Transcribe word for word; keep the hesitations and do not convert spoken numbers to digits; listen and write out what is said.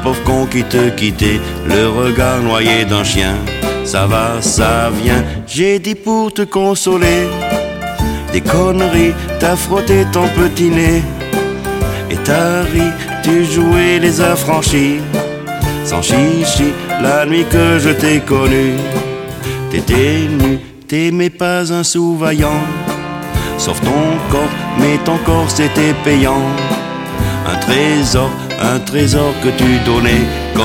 pauvre con qui te quittait, le regard noyé d'un chien. Ça va, ça vient, j'ai dit pour te consoler. Des conneries, t'as frotté ton petit nez. Et t'as ri, tu jouais les affranchis. Sans chichi, la nuit que je t'ai connu. T'étais nu, t'aimais pas un sous-vaillant. Sauf ton corps, mais ton corps c'était payant. Un trésor, un trésor que tu donnais.